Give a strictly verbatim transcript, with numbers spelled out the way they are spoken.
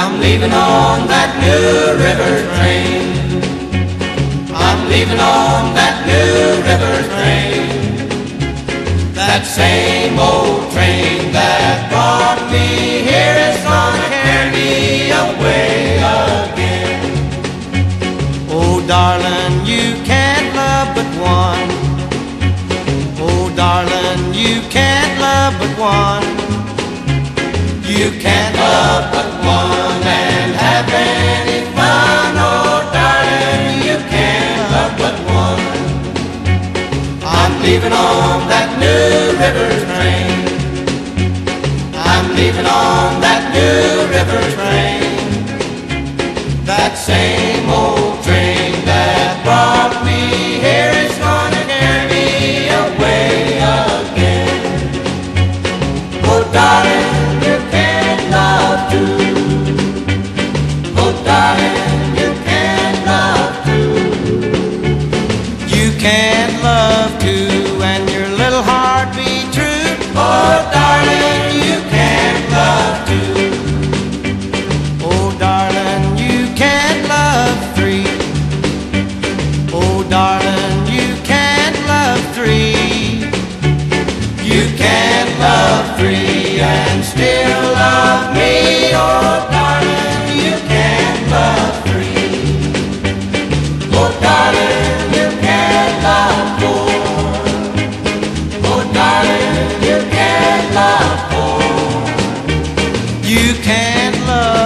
I'm leaving on that new river train. I'm leaving on that new river train. That same old train that brought me here is gonna carry me away again. Oh, darling, you can't love but one. Oh, darling, you can't love but one. You can't love but one and have any fun. Oh, darling, you can't love but one. I'm leaving on that new river train. I'm leaving on that new river train. That same old train that brought me here is gonna carry me away again. Oh, darling, you can't love too. Oh, darling, you can't love too. You can't love too, and your little heart be true. Oh, darling, you can't love too. Oh, darling, you can't love three. Oh, darling, you can't love three. You can't love three and still love me. Oh, darling, you can't love three. Oh, darling, you can't love four. Oh, darling, you can't love four. You can't love